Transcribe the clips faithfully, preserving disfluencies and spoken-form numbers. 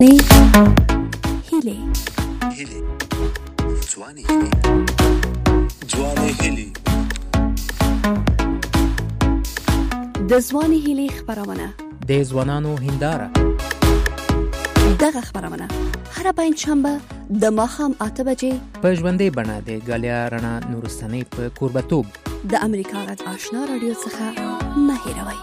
هیلې هیلې ځواني هیلې ځواني هیلې د ځواني هیلې خبرونه د ځوانانو هنداره. دغه خبرونه هر پنځشنبه د ماښام اته بجې په ژوندۍ بڼه د ګالیا رڼا نورستانۍ په کوربتوب د امریکا غږ آشنا رادیو څخه مه هېروئ.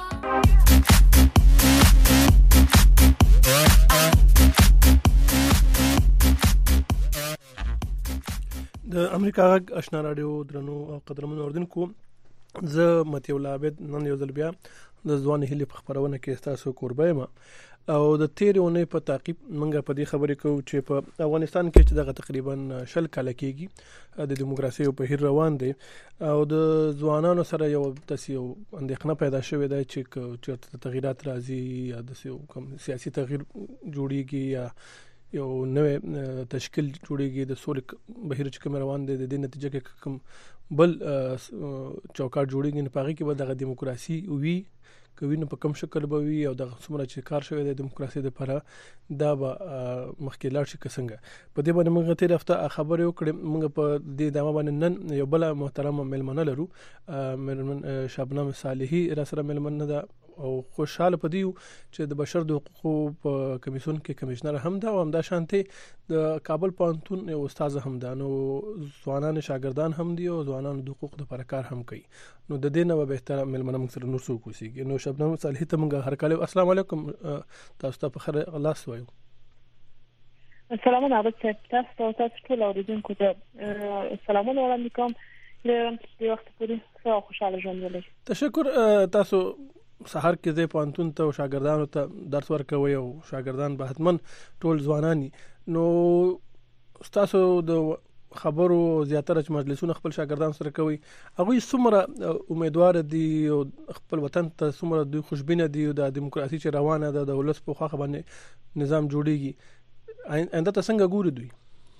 د امریکا غږ آشنا رادیو درنو او قدرمنو اوردونکو، زه متي الله عابد نن یو ځل بیا د ځواني هیلې په خبرونه کې تاسو کوربه یم او د تیرې اونۍ په تعقیب موږ په دې خبرې کوو چې په افغانستان کې چې دغه تقریبا شل کاله کېږي د دیموکراسي په بهیر روان دی او د ځوانانو سره یو تاسو یو اندېښنه پیدا شوې ده چې چېرته تغیرات راځي یا د کوم سیاسي تغییر جوړیږي یا یو نوې تشکیل جوړیږي د سولې بهیر چې کوم روان دی د دې نتیجه کې کوم بل چوکاټ جوړیږي نه پاږي کې به دغه دیموکراسي وي کوي نه په کوم شکل به وي او دغه څومره چې کار شوی د دیموکراسي لپاره دا به مخکې لاړ شي څنګه. په دې باندې موږ تیر هفته خبرې وکړې. موږ په دې دمه باندې نن یو بل محترم ملمنه لرو، ملمن شبنم صالحي را سره ملمنه ده او خوشاله پدیو چې د بشر د حقوقو په کمیسیون کې کمشنر هم ده او هم دا شانتي د کابل پوهنتون یو استاد هم ده. نو ځوانان شاګردان هم دي او ځوانان د حقوقو لپاره کار هم کوي. نو د دې نه به بهتره ملمنه موږ سره نور څه کوسيږي. نو شبنم صالحي ته موږ هر کله السلام علیکم تاسو ته په خیر الله سوایو. السلام علیکم تاسو تاسو ټول اوریدونکو ته سلامونه وړاندې کوم. لرم چې وخت پورې ښه خوشاله ژوند ولرئ. تشکر. تاسو سحر کې د پوهنتون ته شاګردانو ته درس ورکوي او شاګردان به حتمن ټول ځوانانی. نو تاسو د خبرو زیاتره چې مجلسونه خپل شاګردان سره کوي هغه څومره امیدوار دي او خپل وطن ته څومره دوی خوشبینه دي او د دیموکراسي چې روانه ده د ولس په خوا باندې نظام جوړیږي انده ته څنګه ګوري دوی؟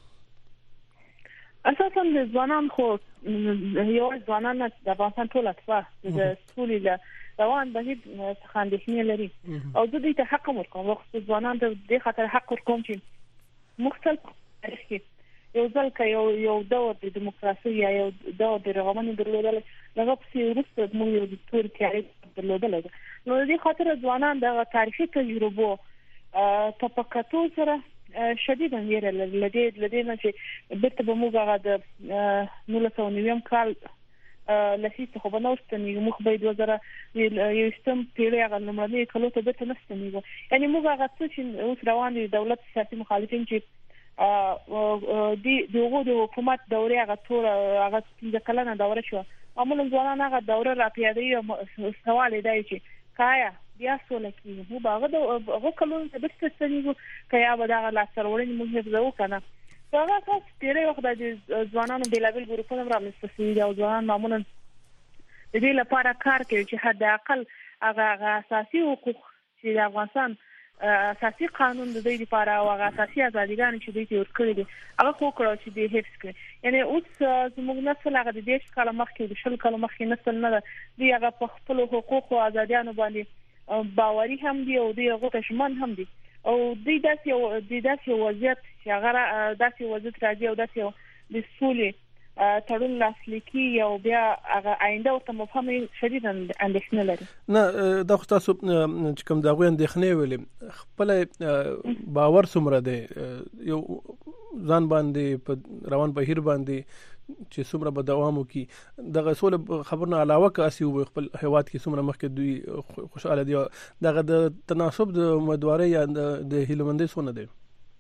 اساسا د ځوانان خو یو ځوانان د افغانستان ټول اطفال د سولې له روان بهیر څخه اندېښنې لري او زه دوی ته حق ورکوم. وخت ځوانان د دې خاطر حق ورکوم چې مختلف تاریخ کې یو ځل کې یو یو دور د دیموکراسي یا یو دور د رغونې درلودل هغه په وروسته موږ یو د ترکیې درلودل. نو د دې خاطر ځوانان د تاریخي تجربو تفکراتو سره شدید انګیره لدې لدې نه چې بیرته به موږ هغه د نولس سوه نوي کال لسیسته خو بنوست نه موږ به د وزاره یو سیستم پیړۍ هغه لمړنۍ کلو ته بیرته نشته نیو. یعنی موږ هغه څه چې اوس روان دي دولت سیاسي مخالفین چې دی دغه د حکومت دورې هغه ټول هغه د کلنه دوره شو عموما ځوانان هغه دوره را پیاده یو سوال دی چې کایا بیا سوله کیږي مو باغ د هغه کلون د بستنیږي کیا به دا لا سرورین موږ حفظو کنه. هغه تاسو ډیره وخت د ځوانانو بلابل ګروپونو را مستفید او ځوانان معمولا د دې لپاره کار کوي چې حد اقل هغه اساسي حقوق چې د افغانستان اساسي قانون د دې لپاره او هغه اساسي ازاديګان چې دوی ته ورکړي دي هغه خو کړو چې د حفظ کړي. یعنی اوس زموږ نسل هغه د دې کال مخکې د شل کال مخکې نسل نه دی هغه په خپل حقوق او ازاديانو باندې باوري هم دي او دوی هغه ته شمن هم دي او دوی داسې یو د داسې وضعیت چې هغه داسې وضعیت راځي او داسې د سولې تړون لاسلیکي او بیا هغه آینده ورته مفهوم شدید اندېښنه لري. نه دا خو تاسو چې کوم دغه اندېښنې ویلې خپل باور څومره دی یو ځان باندې په روان بهیر باندې چې څومره به دوام وکړي دغه سول خبرونه علاوه کاسي او خپل هیواد کې څومره مخکې دوی خوشاله دي دغه د تناسب د امیدوارۍ یا د هیلمندۍ څونه دی؟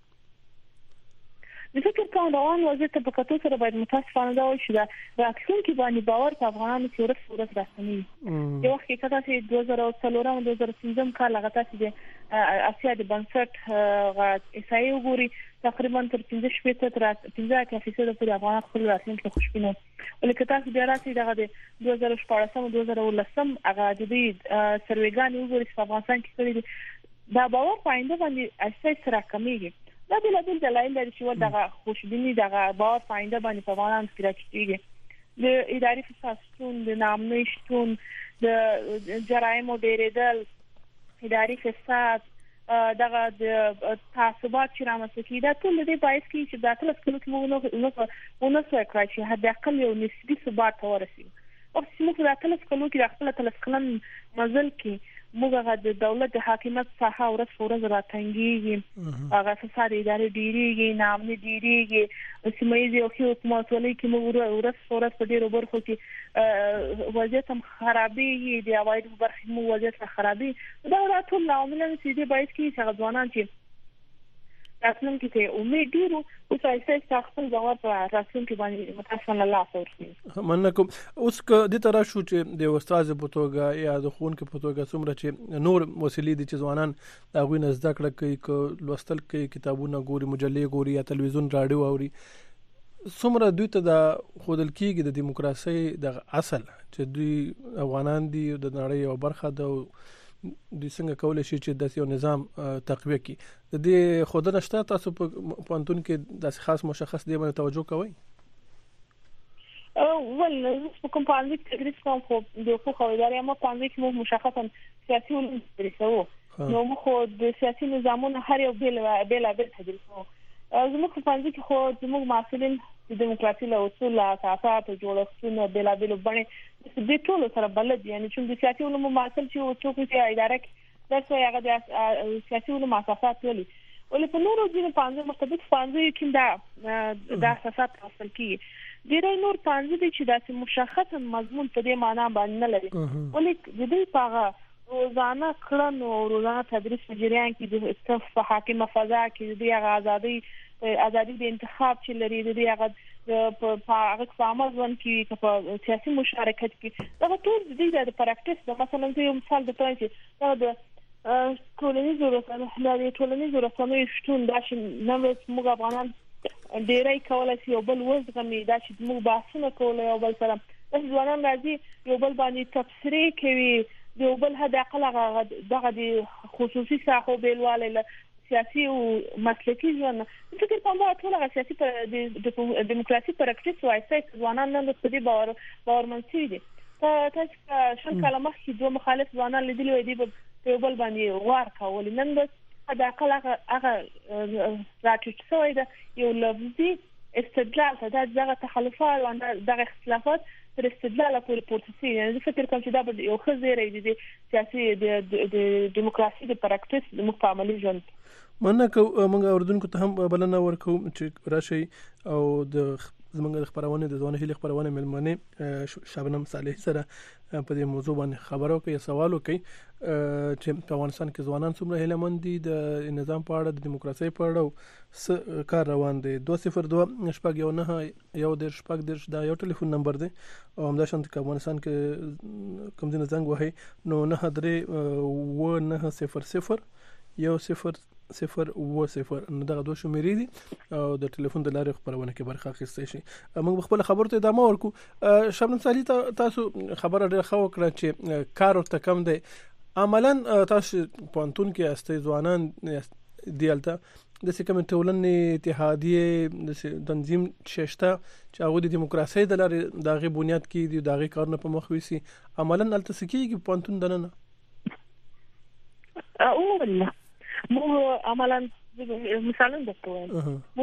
د فکر کوم روان وضعیت په کتو سره باید متاسفانه دا وشي دا راتلونکي باندې باور په افغانانو کې ورته ورته راځي. یو وخت کې کله چې دوه زره څلور دوه زره پنځه کال هغه تاسو د اسیا د بنسټ غا اسای وګوري تقریبا تر پنځه شپږ تر پنځه فیصد پورې افغانان خپل راتلونکي خوشبینه ولکه تاسو بیا راځي دغه د دوه زره شپږ دوه زره ولسم هغه د دې سروېګان وګوري په افغانستان کې کړی دا باور پاینده باندې اساس سره کمیږي. دا بل بل دلایل لري چې دغه خوشبینی دغه باور پاینده باندې په افغانان کې راځي. د اداري فساد شتون، د نامنۍ شتون، د جرایم ډیرېدل، اداري فساد دغه د تعصبات چې رامنځته کیږي دا ټول دې باعث کیږي چې د اتلس کلو کې موږ نو نو څه کړی چې حد اقل یو نسبي ثبات ورسېږي. او چې موږ د اتلس کلو کې د خپل اتلس کلن مزل کې موږ د دولت د حاکمیت څخه ورځ ورځ راتنګيږي، هغه فساد ادارې ډیریږي، نامني ډیریږي، سیمایي او حکومت ولې کې موږ ورځ ورځ په ډیرو برخو کې وضعیت هم خرابېږي، د عوایدو برخې موږ وضعیت خرابېږي. دا ټول عوامل چې د باعث کیږي چې ځوانان چې راتلونکي ته امید ډیرو او تاسو خپل ځواب راتلونکي باندې متاسفانه الله ورکړي. مننه. اوس که د تر شو چې د استاد په توګه یا د خون کې په توګه څومره چې نور وسیلې دي چې ځوانان دا غوي نه زده کړه کوي، ک لوستل کوي، کتابونه ګوري، مجلې ګوري یا تلویزیون رادیو اوري، څومره دوی ته د خودل کېږي د دیموکراسي د اصل چې دوی افغانان دي د نړۍ یو برخه ده، د څنګه کولای شي چې د یو نظام تقویه کړي. د دې خودنه شته تاسو په پوهنتون کې د خاص مشخص دی باندې توجه کوئ؟ او ول په کوم پاندې کې تدریس کوم خو د حقوق او ادارې مو پاندې کې مو مشخصا سیاسي علوم تدریسو، نو مو خو د سیاسي نظامونو هر یو بیل بیل بیل تدریسو. زموږ په پاندې کې خو زموږ مسؤلین د دیموکراسي له اصول اساسات جوړښتونه بیل بیل باندې د ټولو سره بلد، یعنی چې د سیاسي علومو مسل چې او څوک چې اداره کې درته هغه د سیاسي علومو اساسات ولي ولې په نورو ځینو پاندې مختلف پاندې کې دا د اساسات حاصل کیږي. ډېر نور پاندې چې د مشخصا مضمون په دې معنی باندې نه لري، ولې د دې په روزانه کړن او روزانه تدریس په جریان کې د استف حاکم فضا کې د هغه ازادي ازادي د انتخاب چې لري، د هغه په هغه فعال ځوان کې په سیاسي مشارکت کې دا ټول د دې د پراکټیس د مثلا یو مثال د پرانچ دا د ټولنیزو رسنیو د ټولنیزو رسنیو شتون دا چې نو موږ افغانان ډیرای کولای شي یو بل وزغمي، دا چې موږ بحثونه کولای یو بل سره د ځوانان راځي یو بل باندې تفسیر کوي، یو بل هدا عقل دغه د خصوصي ساحو بیلواله سیاسي او مسلکي ژوند. فکر کوم دا ټول هغه سیاسي د دیموکراسي پراکټیس وایي ځوانان نن په دې باور باورمنسي دي. تاسو شل کاله مخکې دوه مخالف ځوانان لیدلي وي د یو بل باندې وار کول، نن د عقل هغه راټیټ شوی ده، یو لفظي استدلال ته دغه تخلفات او دغه اختلافات تر استدلال پورې پورته، یعنی فکر کوم چې دا به یو ښه زیری دي د سیاسي د دیموکراسي د پراکټیس د مکمل ژوند. مننه کوم. موږ اردوونکو ته هم بلنه ورکوم چې راشي او د زمونږ د خبرونه د ځوان هلي خبرونه ملمنه شبنم صالح سره په دې موضوع باندې خبرو کوي، سوال کوي چې په افغانستان کې ځوانان څومره هیلمند دي د نظام په اړه، د دیموکراسي په اړه کار روان دي. دوه صفر دوه شپږ یو نه یو د شپږ د دا یو ټلیفون نمبر دی او همدا شانت په افغانستان کې کوم ځای زنګ وهي نو نه درې و نه صفر صفر یو صفر صفر و صفر نو دغه دوه شمیرې دي او د ټلیفون د لارې خبرونه کې برخه اخیستای شي. موږ خپل خبرو ته ادامه ورکو. شبنم صالح تاسو خبره ډېره ښه وکړه چې کار ورته کم دی. عملاً تاسو پوهنتون کې استئ ځوانان دیالته د سکم ټولنې اتحادیه د تنظیم ششته چې هغه د دیموکراسي د لارې دغه بنیاد کې دی دغه کارونه په مخ وسی عملاً الته سکیږي پوهنتون دننه او والله مو عملاً مثلا دکتور مو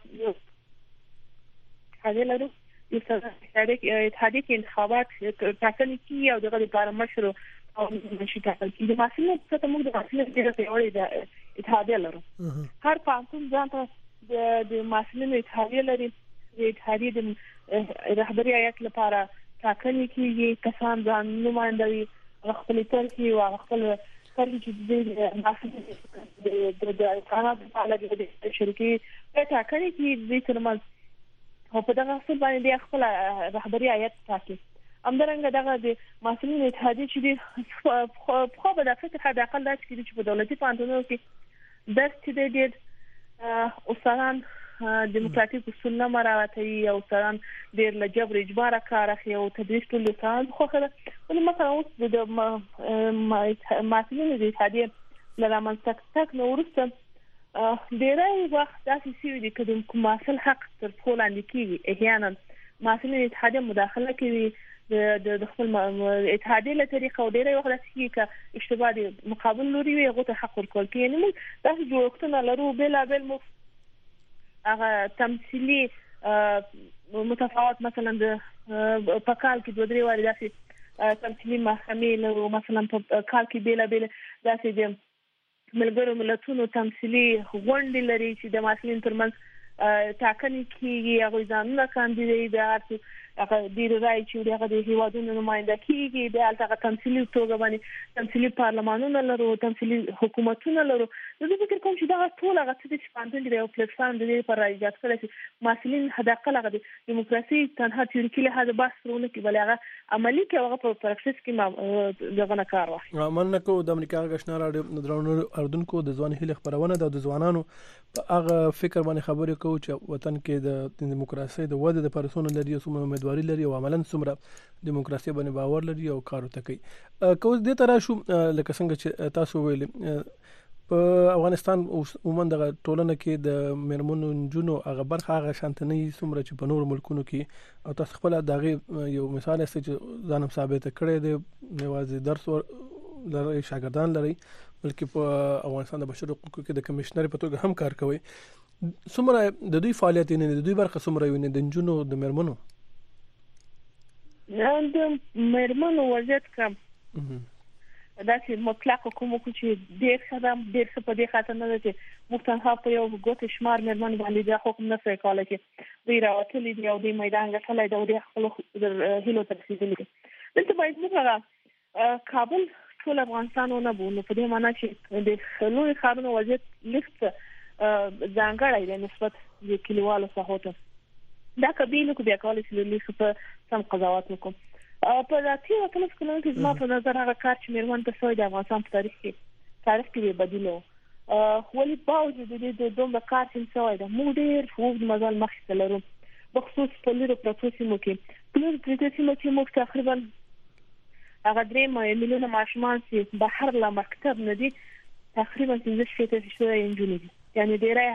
هغه لرو اتحادیه کې انتخابات ټاکنې کی او دغه لپاره مشروع او نشي ټاکل کیږي. د مسلې څخه موږ د مسلې ډیره پیاوړې ده اتحادیه لرو. هر پانتون ځان ته د مسلې اتحادیه لري. د اتحادیه د رهبري هیئت لپاره ټاکنې کیږي، کسان ځان نمائندوي خپل ترکي او خپل ترکي چې د مسلې د د قانون په اړه د شرکي ټاکنې کیږي د ترمنځ او په دغه څه باندې خپل رهبري هیئت ټاکي. همدارنګه دغه د مسؤلین اتحادیه چې د خو په دغه فکر حد اقل داسې کېږي چې په دولتي پوهنتونونو کې درس چې ډېر استادان دیموکراتیک اصول نه مراعاتوي او استادان ډېر له جبر اجباره کار اخلي او تدریس ټول استادان خوښه ده. ولې مثلا اوس د مسؤلین اتحادیه له رامنځته تګ نه وروسته ډېری وخت داسې شوي دي که د محصل حق تر پښو لاندې کېږي، احیانا مسؤلین اتحادیه مداخله کوي د د خپل اتحادیه له طریقه او ډیره وخت راځي چې اشتباه دي مقابل لوري وي هغه ته حق ورکول کیږي. نو تاسو جوړښتونه لرو بلا بل مو هغه تمثيلي متفاوت مثلا د پکال کې دوه درې واري داسې تمثيلي محکمې لرو، مثلا په کال کې بلا بل داسې د ملګرو ملتونو تمثيلي غونډې لري چې د محصلین ترمنځ ټاکنې کیږي، هغه ځانونه کاندیدای دي هغه هغه ډیر راي چې هغه د هیوادونو نماینده کیږي، د هغه تمثيلي توګه باندې تمثيلي پارلمانونه لرو، تمثيلي حکومتونه لرو. نو زه فکر کوم چې دا ټول هغه څه چې پاندل دی او پلیټ فارم دی پر ایجاد کړی چې مسلین حداقل هغه د دیموکراسي تنها تیوریکي له هغه بحث ورونه کې بل هغه عملی کې هغه په پراکټیس کې دغه نه کار واخلي. مننه کو د امریکا غشنا راډیو درونو اردوونکو د ځوان هیله خبرونه د ځوانانو هغه فکر باندې خبرې کوو چې وطن کې د دیموکراسي د وده د پرسونو لري او امیدواري لري او عملاً څومره دیموکراسي باندې باور لري او کار وته کوي. کوم دې تر شو لکه څنګه چې تاسو ویل په افغانستان عموما د ټولنه کې د مرمنو جنونو هغه برخه هغه شانتنې څومره چې په نور ملکونو کې او تاسو خپل دغه یو مثال است چې ځانم ثابت کړی دی نوازي درس لري شاګردان لري بلکې په افغانستان د بشري حقوقو کې د کمشنر په توګه هم کار کوي. څومره د دوی فعالیت نه د دوی برخه څومره ویني د جنونو د مرمنو د مرمنو وضعیت کم دا چې مطلق کوم چې ډېر خدام ډېر څه په دې خاطر نه چې موږ څنګه په یو ګوت شمار مرمن باندې دا حکم نه کوي کاله چې دوی راوتلي دی او د میدان غټلای دا د خپل هیلو ترسیدلی دي. دلته باید موږ کابل ټول افغانستان نه بو نو په دې معنی چې د لوی خارونو وضعیت لیست ځانګړی دی نسبت د کلیوالو څخه دا قبیله کو بیا کولای شي لیست په سم قضاوت وکړي. په ذاتي او کله کله چې ما په نظر هغه کار چې میروان ته سوی د افغانستان په تاریخ کې تاریخ کې بدیلو ولې باوجود د دې دومره کار چې سوی دا موږ ډېر فوز مزال مخکې لرو بخصوص په لوري پروسیسمو کې په لوري پروسیسمو کې موږ تقریبا هغه درې میلیونه ماشومان چې بهر لا مکتب نه دي تقریبا پنځه شپږ سوه انجونې دي، یعنی ډیرای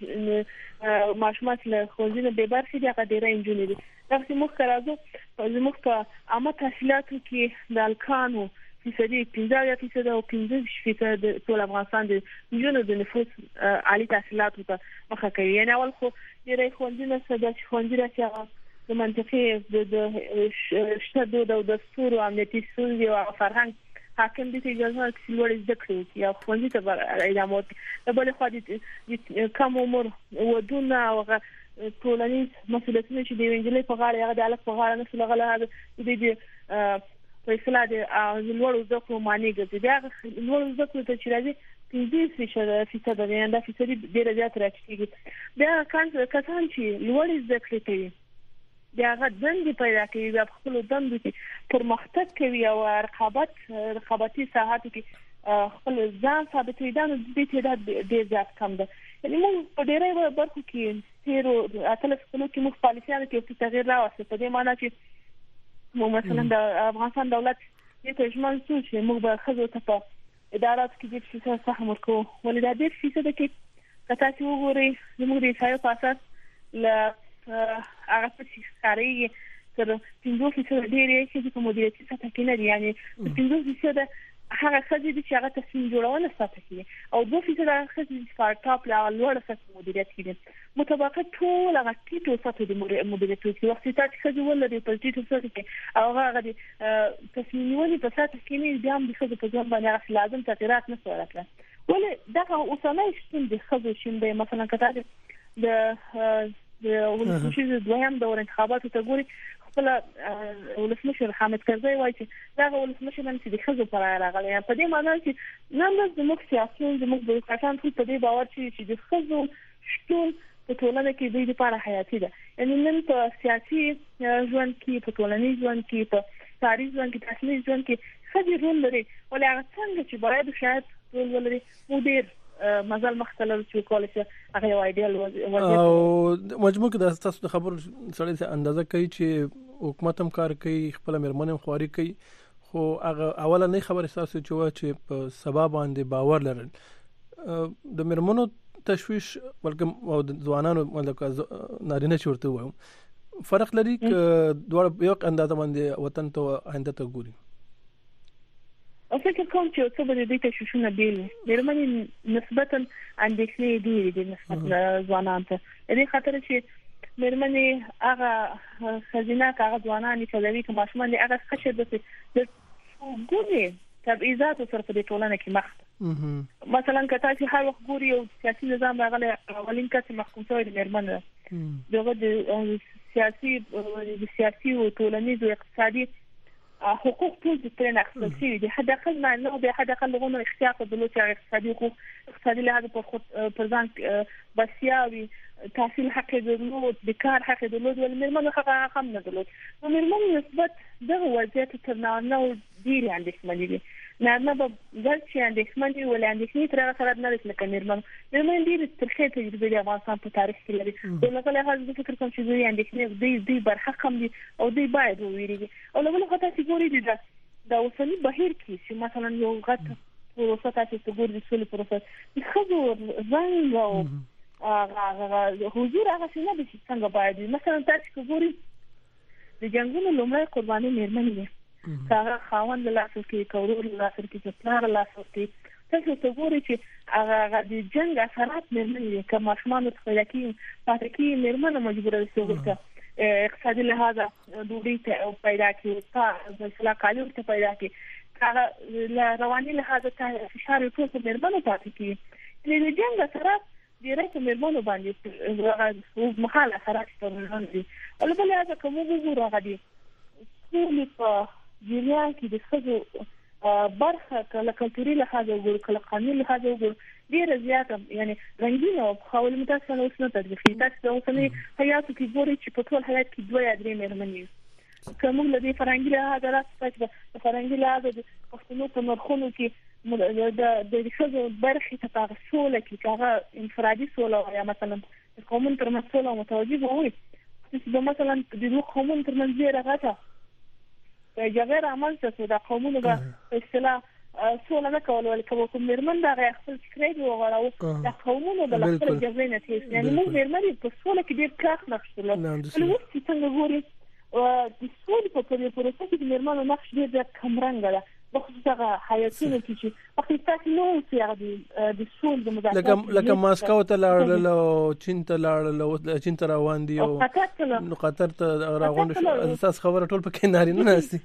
هغه ماشومان له خوندینه به برخې دي هغه ډیرای انجونې دي. دا چې موږ راځو زموږ په عامه تحصیلاتو کې د الکانو فیصدي پنځه فیصد او پنځه فیصد د ټول افغانستان د میلیونو د نفوس عالی تحصیلاتو ته مخه کوي. یعنی اول خو ډیرای خوندینه څه د خوندینه چې د منطقې د شته د دستور او امنیتي ستونزې او فرهنګ حاکم دي چې اجازه ورکړي لوړ زده کړې یا خوندي ته ادامه ورکړي. د بل خوا د کم عمر ودونه او ټولنیز مسؤلیتونه چې د وینجلې په غاړه هغه د الګ په غاړه نه سلغله د دې په اصطلاح د لوړ زده کړو معنی ګرځي. دا لوړ زده کړو ته چې راځي پنځه فیصد د نه د فیصدي ډیر زیات راځي. دا کسان چې لوړ زده کړې کوي دا هغه دندې پیدا کوي د خپل دندو کې پرمختګ کوي او رقابت رقابتي ساحات کې خپل ځان ثابتوي. دا د دې تعداد ډیر زیات کم ده. یعنی موږ په ډیرې برخو کې تیرو اتلس کلو کې موږ پالیسیانو کې تغیر راوستو په دې معنی چې موږ مثلا د افغانستان دولت دې ته ژمن شو چې موږ به خزو ته په ادارات کې د فیصد سهم ورکو. ولې دا ډیر فیصد کې کته چې وګوري زموږ د ایسایو په اساس ل هغه چې ښکاري تر پنځه فیصد ډېرې چې په مدیریتي سطح کې نه دي، یعنی پنځه فیصد هغه خځې دي چې هغه تصمیم جوړونه سطح کې او دوه فیصد هغه خځې چې سٹارټاپ لا لوړ سطح مدیریت کې دي. متوقع ټول هغه ټیټو سطح د مدیریت کې وخت چې خځې ولري په ټیټو سطح کې او هغه د تصمیم نیولې په سطح کې نه دي هم د خځې په ځان باندې لازم تغیرات نه سوالات. ولې دا اوسنۍ شتون د خځو شین مثلا کته د د ولسمشر دویم دور انتخاباتو ته ګوري خپل ولسمشر حامد کرزی وایي چې دا ولسمشر نن چې د خزو پر راغلی په دې معنی چې نن د موږ سیاسي د موږ د کسان په دې باور چې د خزو شتون په ټولنه کې د دې لپاره حیاتي ده. یعنی نن په سیاسي ژوند کې په ټولنیز ژوند کې په تاریخ ژوند کې تحصیلي ژوند کې خزي رول لري. ولې هغه څنګه چې باید شاید رول ولري مدیر مازال مختلف چې کولای شي هغه یو ایډیال وضعیت او مجموع کې د تاسو خبر سړی څه اندازه کوي چې حکومت هم کار کوي خپل مرمنه خواري کوي خو هغه اوله نه خبر تاسو چې په سبب باندې باور لرل د مرمنو تشويش بلکې او د ځوانانو ملک نارینه چورته وایو فرق لري ک دوه یو اندازه باندې وطن ته آینده ته ګوري. او فکر کوم چې څه به دې ته شوشونه بیل مېرمنې نسبتا اندېښنې دي د نسبت ځوانان ته دې خاطر چې مېرمنې هغه خزینه هغه ځوانان چې لري کوم ماشومان دي هغه خشه د ګوري تبعیضات سره په ټولنه کې مخ مثلا کته چې هر وخت ګوري او سیاسي نظام راغلی اولین کس محکوم شوی د مېرمنې دغه د سیاسي د سیاسي او ټولنیز او اقتصادي حقوق ټول د ترنه اخیستل شوي دي حد اقل نه نو به حد اقل لغونه اختیار په دلو چې اقتصادي حقوق اقتصادي لحاظ پر خود پر ځان بسیاوي تحصیل حق درلود د کار حق درلود ول مېرمنو حق هم نه درلود نو مېرمنو نسبت دغه وضعیت تر نه ډیر اندېښمنې دي نه نه به ځل چې اندېښمنې ول اندېښنې تر هغه سره نه لکه مېرمنو مېرمنې ډېر ترخه تجربه د افغانستان په تاریخ کې لري د لکه له هغه فکر کوم چې دوی اندېښنې دوی دوی برحق هم دي او دوی باید وویریږي او له بل خاطر چې ګوري دي دا اوسنی بهیر کې چې مثلا یو غټ پروسه تاسو ته ګوري چې څه پروسه خو ځان او هغه حضور هغه څنګه د څنګه باید مثلا تاسو ګوري د جنگونو لومړی قرباني مېرمنې دي هغه خاوند له لاسه کې کورور له لاسه کې پلار له لاسه کې تاسو ته ګوري چې هغه د جنگ اثرات مېرمنې دي که ماشومان ته پیدا کیږي پاتې کیږي مېرمنه مجبوره ده چې اقتصادي لحاظ دوی ته پیدا کیږي تا مثلا کالو ته پیدا کیږي هغه رواني لحاظ ته فشار ټول مېرمنه پاتې کیږي د جنگ اثرات ډیره په مېرمنو باندې هغه مخاله اثرات پرونه دي البته هغه کوم وګورو هغه دي ټول په جریان کې د څه برخه کله کلتوري لحاظ وګورو کله قانوني لحاظ وګورو ډیره زیاته یعنی رنگینه او خپل متاسفانه اوس نه تدریخي تاسو اوسنی حیات کې ګوري چې په ټول حیات کې دوه یا درې مېرمنې کوم له دې فرنګي لحاظ راځي چې فرنګي لحاظ د پښتنو په مرخونو کې د د څه برخه ته تاسو کې هغه انفرادي سوله یا مثلا قومون تر مسوله متوجه وي چې مثلا د دوه قومون تر منځ راغته جګړه عمل څه د قومونو په اصطلاح سوله نه کول ولکه کوم مېرمن دا خپل فکر دی وغواړو د قومونو د خپل جګړې نه تیس یعنی موږ مېرمنې په سوله کې ډېر کار نشو نو چې څنګه ګوري د سولې په پروسه کې د مېرمنو نقش ډېر کمرنګ ده بخصوصا حیاتونو کې چې حقیقت نو چې د سول د مدافع لکه لکه ماسکو ته لاړل او چین ته لاړل چین ته روان دي او نو قطر ته روان شو اساس خبره ټول په کیناري نه ناشتي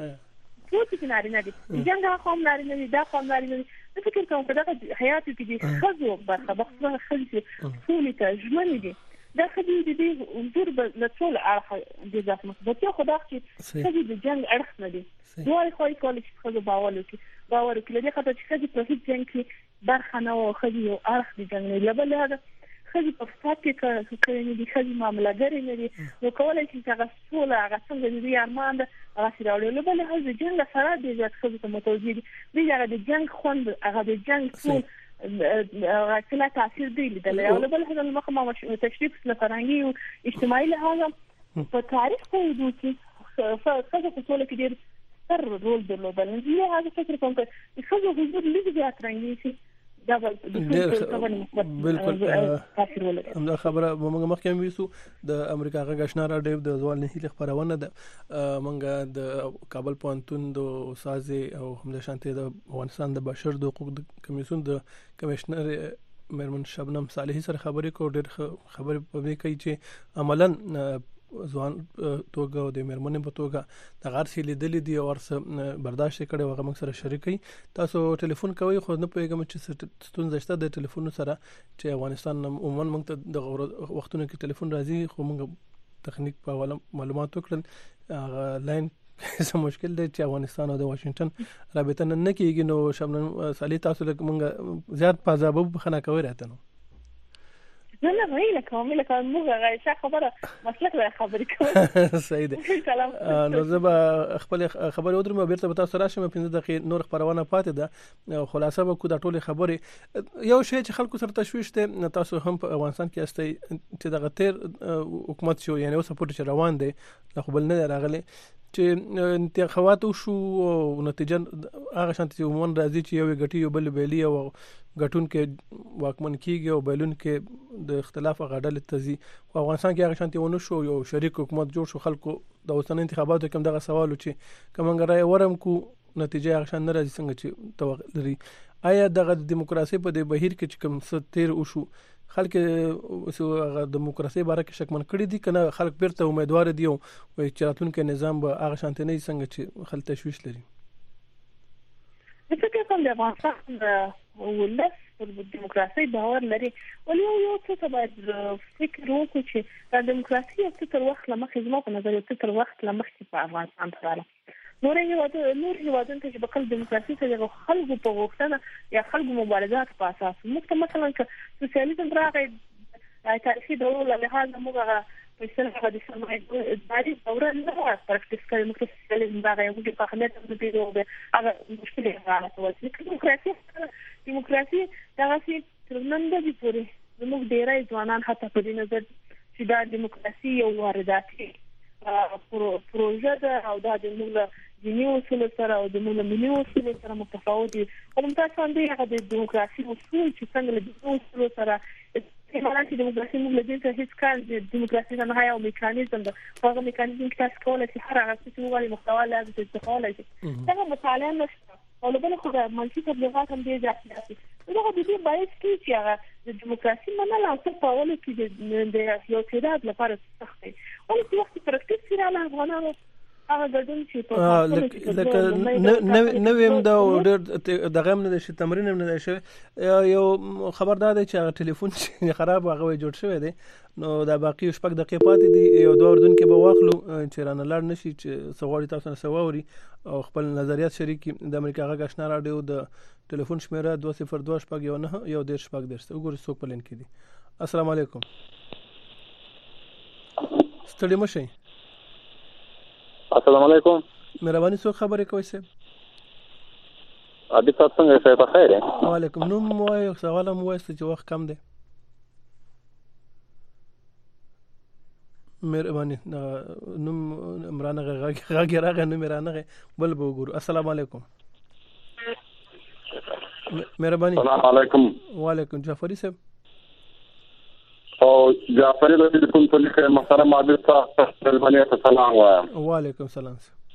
ټول په کیناري نه دي څنګه قوم لري نه دا قوم لري نه فکر کوم چې دا حیات کې دي خزو برخه بخصوصا خزي سولې ته ژمنې دي دا خدي دې حضور له ټول اړخ دي ځکه مثبت یو خدای چې خدي د جنگ اړخ نه دي دوی خو یې کولای شي خدای باور وکړي باور وکړي دغه خاطر چې خدي په هیڅ جنگ کې برخه نه او خدي یو اړخ دي جنگ نه لبل هغه خدي په فساد کې کوي دي خدي معاملګری نه دي نو کولای شي چې هغه ټول هغه څنګه دي ارمان هغه سره وړي لبل هغه جنگ سره دي چې خدي ته متوجي دي دغه د جنگ خوند هغه د جنگ ټول کله تاثیر دی لیدل او بل هغه مخه ما تشریف لفرنګي او اجتماعي لحاظ په تاریخ کې دوی چې څه څه ټول کې ډېر ستر رول درلودل نو هغه فکر کوم چې خو حضور لږ زیات رنګي شي دا بالکل همدا خبره موږ مخکې هم ویسو د امریکا غږ آشنا راډیو د ځوان نه هیله خبرونه ده موږ د کابل پوهنتون د استاد او هم د شانتي د افغانستان د بشر د حقوق کمیسیون د کمشنر مېرمن شبنم صالحي سره خبرې کو ډېر خبرې په کوي چې عملاً ځوان توګه او د مېرمنې په توګه د غار سي لیدلې دي او ورسره برداشت کړي او موږ سره شریکي تاسو ټلیفون کوي خو نه پوهیږم چې ستونزه شته د ټلیفون سره چې افغانستان عموما موږ ته د وختونو کې ټلیفون راځي خو موږ تخنیک په حواله معلومات وکړل لاین څه مشکل دی چې افغانستان او د واشنگټن رابطه نه کیږي نو شبنم صالحي تاسو له موږ زیات پازابو بخنه کوي راته نو نه نه ویل کوم له کوم موږ غواړو خبره مسلک له خبرې کوم صحیح ده نو زه به خپل خبرې ودرم بیرته به تاسو راشم پنځه دقیقې نور خبرونه پاتې ده خلاصه به کو د ټولې خبرې یو شی چې خلکو سره تشويش ته تاسو هم په افغانستان کې استي چې د غتیر حکومت شو یعنی اوس په پټ روان دي خو بل نه راغلي چې انتخابات وشو او نتیجه هغه شانتي چې عموما راځي چې یو غټي یو بل بیلی او غټون کې واکمن کیږي او بیلون کې د اختلاف غډل تزي او افغانستان کې هغه شانتي ونه شو یو شریک حکومت جوړ شو خلکو د اوسنۍ انتخاباتو کوم دغه سوال چې کومنګرای ورم کو نتیجه هغه شان نه راځي څنګه چې توقع لري. آیا دغه دیموکراسي په د بهیر کې چې کوم څه تیر وشو خلک هغه دیموکراسي باره کې شکمن کړي دي کنه خلک بیرته امیدوار دي او چې راتلونکي نظام به هغه شانتي نه څنګه چې خلک تشویش لري؟ فکر کوم د افغانستان ولس پر دیموکراسي باور لري ولې یو څه باید فکر وکړو چې د دیموکراسي یو څه تر وخت لمخې زما په نظر یو څه تر وخت لمخې په افغانستان کې نور هیوادونه نور هیوادونه چې په خپل دیموکراسي سره خلکو په غوښتنه یا خلکو مبارزات په اساس موږ مثلا چې سوسیالیزم راغی تاریخي دورو له لحاظه موږ په اصطلاح د سرمایه‌داري دوره نه وه پراکټیس کړې موږ سوسیالیزم راغی موږ په اهمیت هم پیدا وو هغه مشکلې راغله چې دیموکراسي دیموکراسي دغه سي ترمنځ د پورې موږ ډیرای ځوانان حتی په دې نظر چې دا دیموکراسي یو وارداتي پروژه ده او دا د موږ دیني اصول سره او د موږ ملي اصول سره متفاوت دي او موږ څنګه هغه د دیموکراسي اصول چې څنګه له دیني اصول سره استعمال شي دیموکراسي موږ له دې څخه هیڅ کار د دیموکراسي نه یو میکانیزم ده هغه میکانیزم چې تاسو کولای شئ هر هغه څه چې موږ محتوا لازم استفاده شي دا مطالعه نشته او له بل خو منفي تبلیغات هم ډیر زیات دي دا د دې باعث کیږي چې هغه د دیموکراسي منل او څه په اول کې د یو کېدات لپاره سخت دي او چې وخت پراکټیس کړه له افغانانو هغه ګډون چې په لکه نو ویم دا دغه هم نه شي تمرین هم نه شي یو خبردار دی چې هغه ټلیفون چې خراب هغه جوړ شوی دی نو دا باقي شپږ دقیقې پاتې دي یو دوه اردن کې به واخلو چې رانه لاړ نشي چې سوالي تاسو نه سووري او خپل نظریات شریکي د امریکا غږ آشنا رادیو د ټلیفون شمیره دوه صفر دوه شپږ یو نه یو ډیر شپږ درسته وګورئ څوک په لین کې دي. السلام علیکم. ستړي مشئ. السلام علیکم. مهرباني څوک خبرې کوي سه؟ ابي تاسو څنګه یې په خیر یې؟ وعلیکم. نو مو یو سوال مو وایي چې وخت کم دی. مهرباني نو عمران غږ غږ راغی نو عمران بل به وګورو. السلام علیکم. مهرباني. السلام علیکم. وعلیکم. جعفری صاحب. او جعفری د دې کوم څه لیکه محترم عابد صاحب مهرباني السلام وایم. وعلیکم السلام.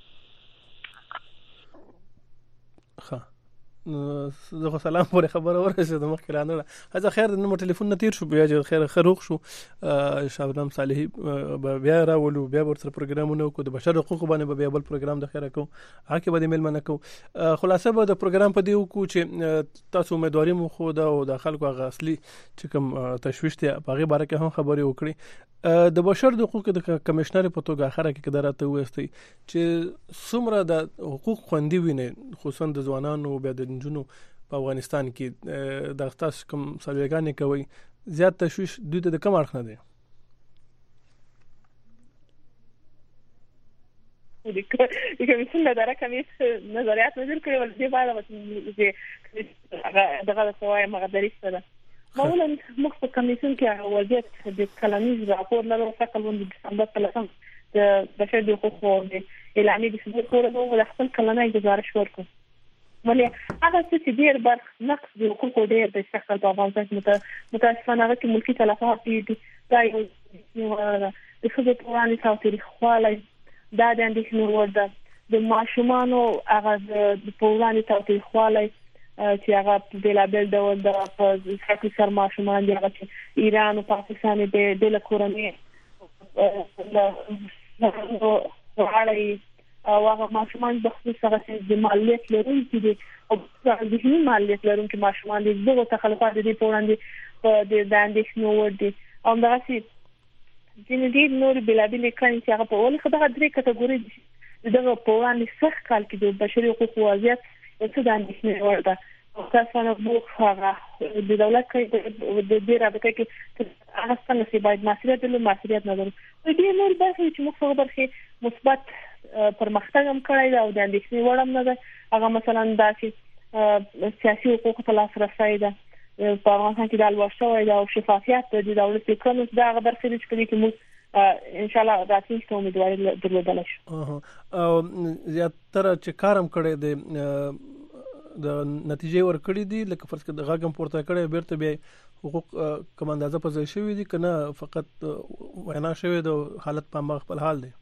ښه زه سلام پورې خبره ورسېده مخکې رانه هڅه خیر نو ټلیفون نه تیر شو بیا چې خیر خروغ شو شابنام صالحي بیا راولو بیا ورسره پروګرامونه کو د بشر حقوق باندې بیا بل پروګرام د خیر کو هغه به د میل منه کو خلاصه به د پروګرام په دی کو چې تاسو امیدواري مو خو دا او د خلکو غ اصلي چې کوم تشويش ته په باره کې هم خبرې وکړي د بشر د حقوق د کمشنر په توګه اخره کې قدرت وستي چې څومره د حقوق خوندي ویني خصوصا د ځوانانو بیا د جنونو په افغانستان کې د تاسو کوم سلوګانې کوي زیات تشويش دوی ته د کم اړخ نه دی د کمیسیون له دره کمیس نظریات نظر کوي ولې باید چې دغه سوای مغدري سره معمولا موږ په کمیسیون کې وضعیت د کلانیز راپور لرو فقط د دسمبر ثلاثم د بشر د حقوقو د اعلامیې د ثبوت کولو د خپل کلانای گزارش ورکړو ولې هغه چې ډیر برخ نقص د حقوقو ډیر د شخص په افغانستان کې متاسفانه هغه چې ملکی تلفات دي دا یو د څه په وړاندې تاریخ خواله دا د اندېښنې وړ ده د ماشومانو هغه د په وړاندې تاریخ خواله چې هغه د لابل ډول د فقې سر ماشومان دي هغه چې ایران او پاکستان د د کورنۍ وړاندې او هغه ماشومان د خصوص هغه د مالیت لرونکي دي او د ذهني مالیت لرونکي ماشومان دي دغه تخلفات دي په وړاندې په د اندېښنې وړ دي او دا چې جنډي نور بلابل کړي چې هغه په ولې خدای درې کټګوري دي دغه په وړاندې سخت کال کې د بشري حقوقو وضعیت څه د اندېښنې وړ ده تاسو نه بو هغه د دولت کې د دې رابطه کې هغه څنګه چې باید مسؤلیت له مسؤلیت نه لري په دې نور برخه چې موږ خبر کې مثبت پرمختګ هم کړی دا او د اندېښنې وړ هم نه ده هغه مثلا دا چې سیاسي حقوق ته لاسرسی ده په افغانستان کې د الواشو او شفافیت د دولت کړنو دا هغه برخه چې موږ ان شاء الله راتلونکي ته امیدواري درلودلی شو. او زیاتره چې کارم کړی دی د نتیجې ورکړې دي لکه فرض کړه د غاګم پورته کړی بیرته بیا حقوق کوم اندازه په ځای شوی دي کنه فقط وینا شوی د حالت په خپل حال دی.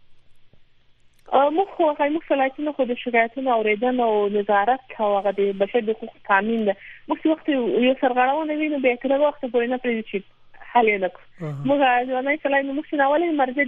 موږ خو موږ فلایتونه خو د شکایتونو اوریدنه او نظارت او هغه د بشر د حقوق تامین ده. موږ وخت یو سرغړونه وینو به تر وخت پورې نه پرې شي حل نه کوو. موږ ځوانای فلای موږ چې اولې مرزه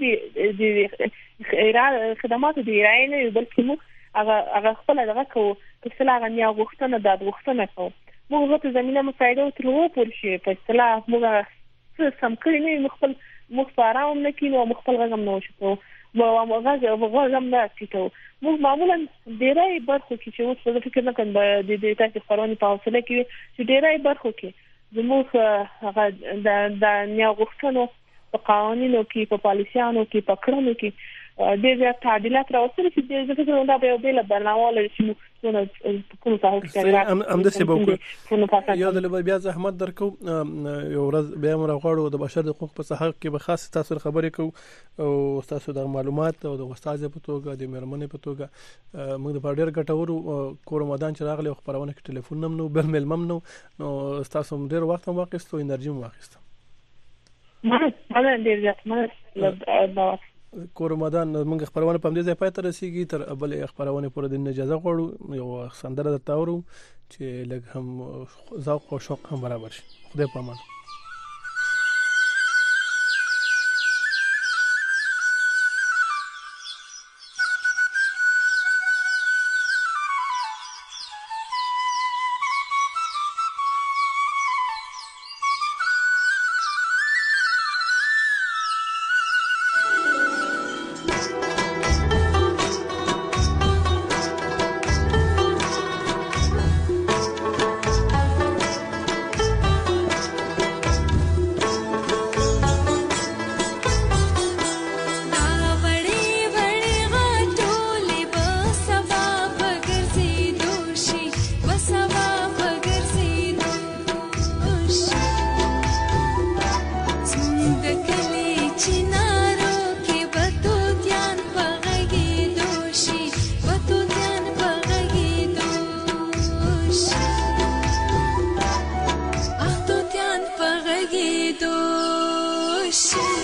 دي د خدماتو دی راي نه بلکې موږ هغه هغه خپل دغه کوو چې څنګه غنیا غوښتنه د غوښتنه کوو. موږ په زمينه مسایده او تر وو پورې شي په اصطلاح موږ څه سم کړی نه مخبل موږ پاره هم نه کینو مخبل غږم نه وشو مو هغه غږم نه کیته. موږ معمولا ډیرای برخو کې چې اوس په فکر نه کوم د دې تاسو خبرونه په حوصله کې چې ډیرای برخو کې زموږ هغه د د نیا غوښتنو په قوانینو کې په پالیسیانو کې په کړنو کې ډېر زیات تعدیلات راوستل چې د فکر نه به بل برنامه لري چې موږ کوم څه کوي ام د سبب یو د بیا زحمت درکو یو ورځ بیا موږ غواړو د بشر د حقوق په صحه کې به خاص تاسو خبرې کوو او تاسو د معلومات او د استاد په توګه د مېرمنې په توګه موږ د ډېر ګټورو کور مدان چې راغلی خبرونه کې ټلیفون هم نو بل مل مم نو نو تاسو ډېر وخت هم واخیستو انرژي هم واخیسته. ما ما ډېر زیات ما کور مدان موږ خبرونه په دې ځای پاتې رسیږي تر بل خبرونه پورې د اجازه غواړو یو سندره درته اورو چې لږ هم ذوق او شوق هم برابر شي. خدای په امان. She